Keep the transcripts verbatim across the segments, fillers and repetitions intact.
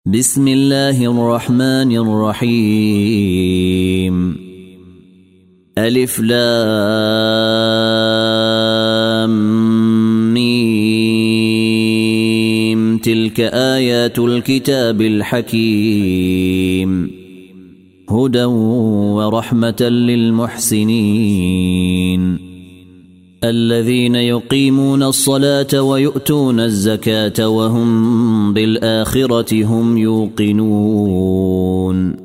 بسم الله الرحمن الرحيم. ألف لام ميم. تلك آيات الكتاب الحكيم، هدى ورحمة للمحسنين الذين يقيمون الصلاة ويؤتون الزكاة وهم بالآخرة هم يوقنون.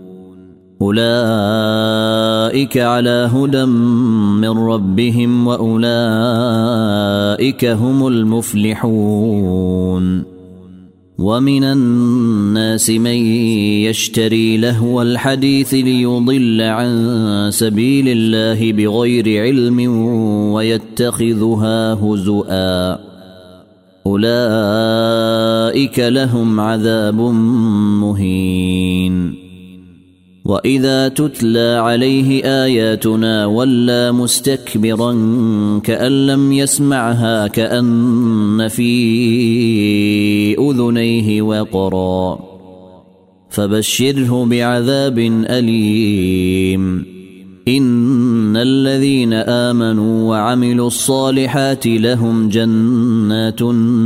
أولئك على هدى من ربهم وأولئك هم المفلحون. ومن الناس من يشتري لهو الحديث ليضل عن سبيل الله بغير علم ويتخذها هزؤا، أولئك لهم عذاب مهين. وإذا تتلى عليه آياتنا ولى مستكبرا كأن لم يسمعها كأن في أذنيه وقرا، فبشره بعذاب أليم. إن الذين آمنوا وعملوا الصالحات لهم جنات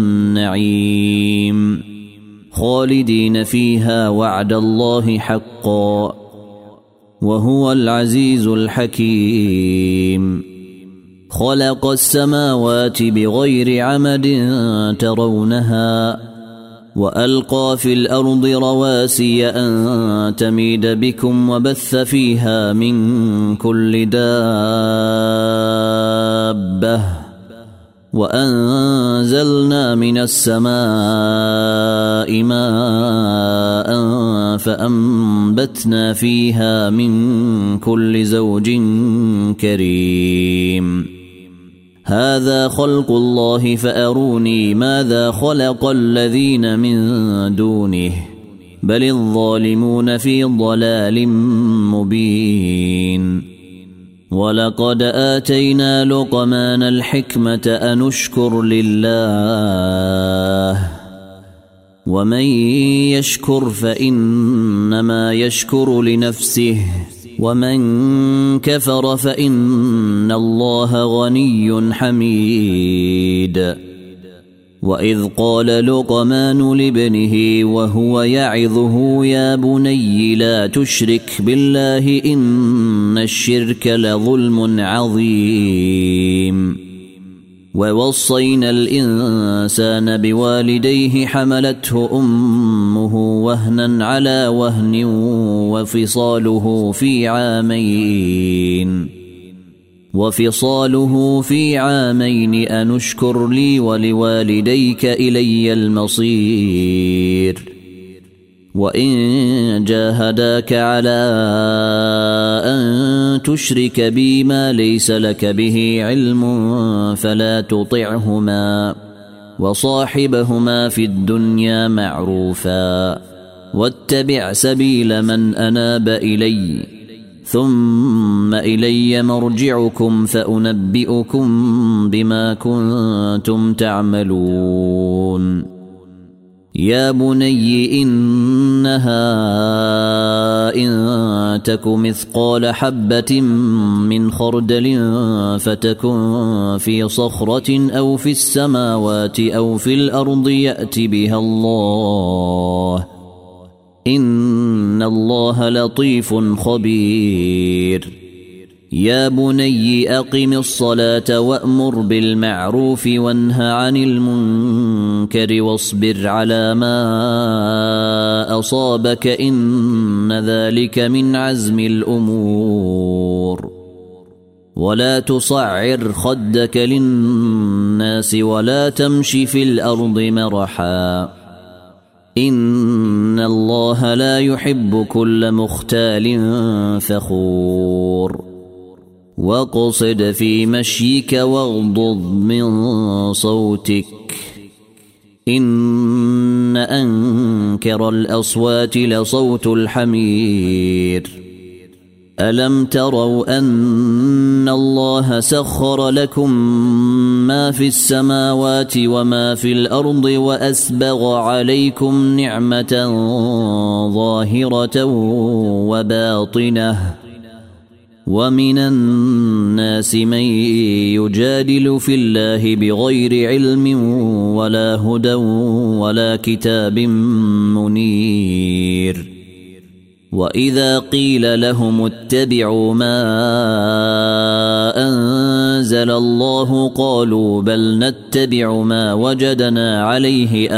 النعيم خالدين فيها وعد الله حقا، وهو العزيز الحكيم. خلق السماوات بغير عمد ترونها وألقى في الأرض رواسي أن تميد بكم وبث فيها من كل دابة، وأنزلنا من السماء ماء فأنبتنا فيها من كل زوج كريم. هذا خلق الله فأروني ماذا خلق الذين من دونه بل الظالمون في ضلال مبين. ولقد آتينا لقمان الحكمة أن اشكر لله، ومن يشكر فإنما يشكر لنفسه، ومن كفر فإن الله غني حميد. وإذ قال لقمان لابنه وهو يعظه يا بني لا تشرك بالله إن الشرك لظلم عظيم. ووصينا الإنسان بوالديه حملته أمه وهنا على وهن وفصاله في عامين وفصاله في عامين أن اشكر لي ولوالديك إلي المصير. وإن جاهداك على أن تشرك بي ما ليس لك به علم فلا تطعهما، وصاحبهما في الدنيا معروفا، واتبع سبيل من أناب إلي، ثم إلي مرجعكم فأنبئكم بما كنتم تعملون. يا بني إنها إن تك مثقال حبة من خردل فتكن في صخرة أو في السماوات أو في الأرض يأت بها الله، إن الله لطيف خبير. يا بني أقم الصلاة وأمر بالمعروف وانه عن المنكر واصبر على ما أصابك إن ذلك من عزم الأمور. ولا تصعر خدك للناس ولا تمشي في الأرض مرحا، إن الله لا يحب كل مختال فخور. واقصد في مشيك واغضض من صوتك، إن أنكر الأصوات لصوت الحمير. ألم تروا أن الله سخر لكم ما في السماوات وما في الأرض وأسبغ عليكم نعمة ظاهرة وباطنة ومن الناس من يجادل في الله بغير علم ولا هدى ولا كتاب منير وإذا قيل لهم اتبعوا ما أنزل الله قالوا بل نتبع ما وجدنا عليه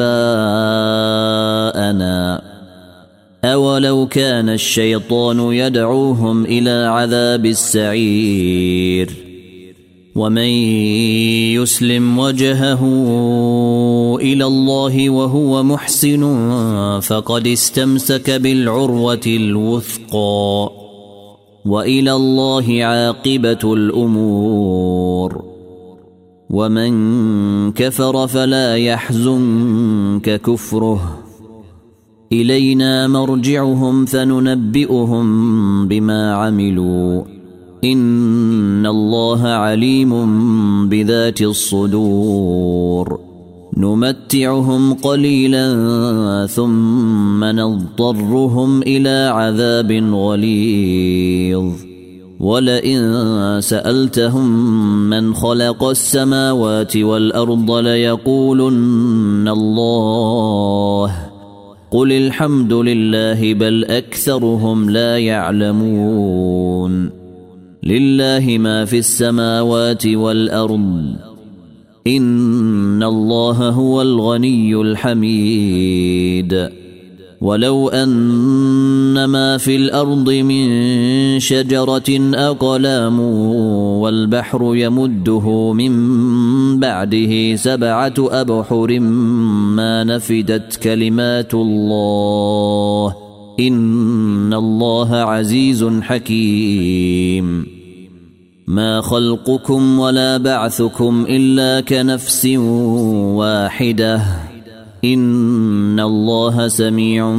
آباءنا أولو كان الشيطان يدعوهم إلى عذاب السعير ومن يسلم وجهه إلى الله وهو محسن فقد استمسك بالعروة الوثقى وإلى الله عاقبة الأمور ومن كفر فلا يحزنك كفره إلينا مرجعهم فننبئهم بما عملوا إن الله عليم بذات الصدور نمتعهم قليلا ثم نضطرهم إلى عذاب غليظ ولئن سألتهم من خلق السماوات والأرض ليقولن الله قل الحمد لله بل أكثرهم لا يعلمون لله ما في السماوات والأرض إن الله هو الغني الحميد ولو أن ما في الأرض من شجرة أقلام والبحر يمده من بعده سبعة أبحر ما نفدت كلمات الله إن الله عزيز حكيم ما خلقكم ولا بعثكم إلا كنفس واحدة إن الله سميع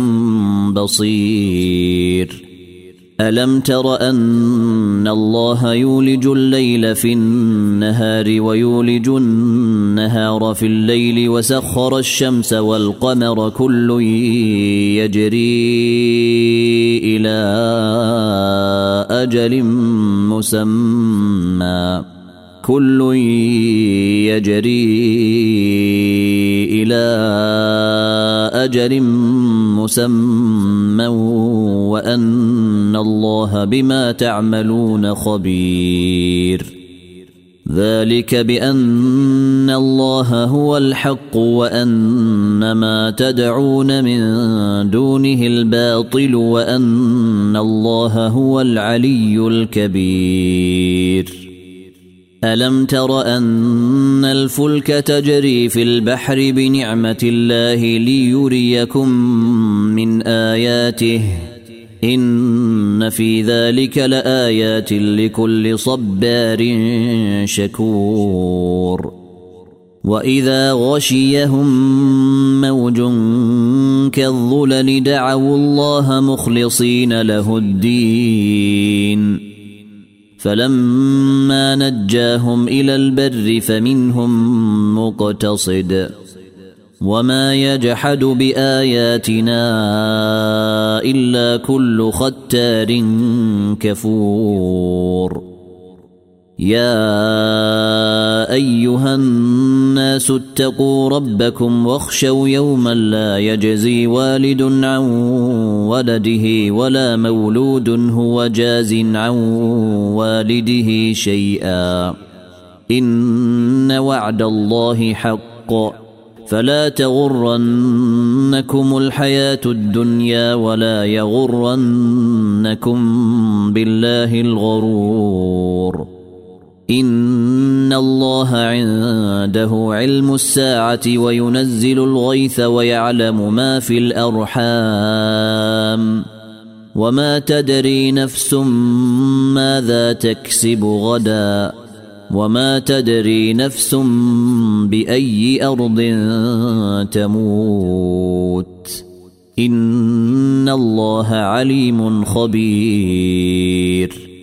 بصير ألم تر أن الله يولج الليل في النهار ويولج النهار في الليل وسخر الشمس والقمر كل يجري إلى أجل مسمى كل يجري إلى أجل مسمى وأن الله بما تعملون خبير ذلك بأن الله هو الحق وأن ما تدعون من دونه الباطل وأن الله هو العلي الكبير ألم تر أن الفلك تجري في البحر بنعمة الله ليريكم من آياته إن في ذلك لآيات لكل صبار شكور وإذا غشيهم موج كالظلل دعوا الله مخلصين له الدين فلما نجاهم إلى البر فمنهم مقتصد وما يجحد بآياتنا إلا كل ختار كفور يا أيها الناس اتقوا ربكم واخشوا يوما لا يجزي والد عن ولده ولا مولود هو جاز عن والده شيئا إن وعد الله حق فلا تغرنكم الحياة الدنيا ولا يغرنكم بالله الغرور إن الله عنده علم الساعة وينزل الغيث ويعلم ما في الأرحام وما تدري نفس ماذا تكسب غدا وما تدري نفس بأي أرض تموت إن الله عليم خبير.